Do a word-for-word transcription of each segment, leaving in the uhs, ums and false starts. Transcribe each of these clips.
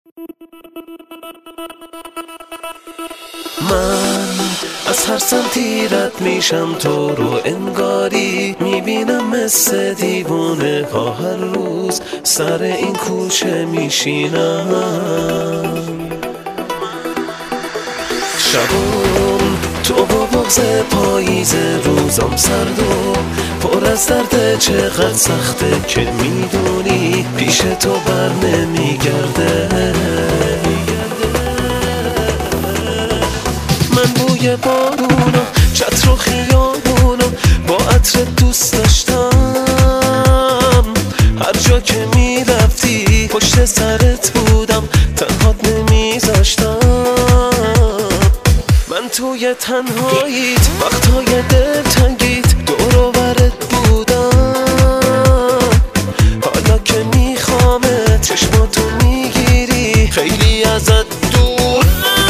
من از هر سمتی رد میشم تو رو انگاری میبینم مثل دیوونه ها هر روز سر این کوچه میشینم. شبون تو با بغض پاییز روزم سرد و پر از درد چقدر سخته که میدونی پیش تو بر نمیگرده. من بوی بارونو چتر و خیابونو با عطر دوست داشتم. هر جا که میرفتی پشت سرت بودم تنهات نمیذاشتم. من توی تنهاییت وقتهای دلتنگیت دور و برت بودم. حالا که میخوامت چشماتو میگیری خیلی ازت دور.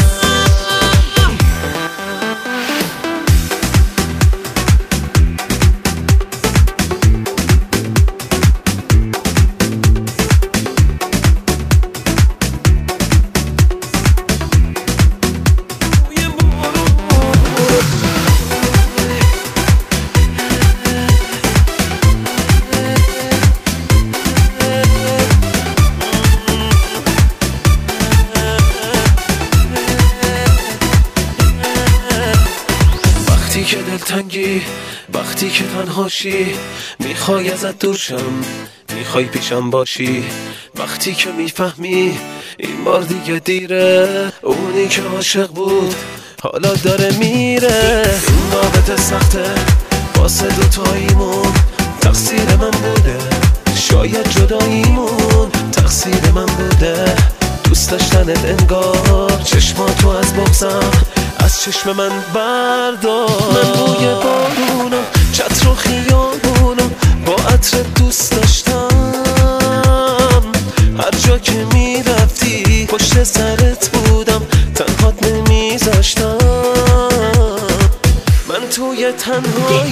وقتی که دلتنگی، وقتی که تنهاشی، میخوای ازت دور شم، میخوای پیشم باشی. وقتی که میفهمی این بار دیگه دیره، اونی که عاشق بود حالا داره میره. این رابطه سخته واسه دوتاییمون، تقصیر من بوده، شاید جداییمون تقصیر من بوده. دوست داشتنت انگار چشماتو از بغضم از چشم من بردار. من بوی بارونو چتر و خیابونو با عطر دوست داشتم. هر جا که میرفتی پشت سرت بودم تنهات نمیذاشتم. من توی تنهایی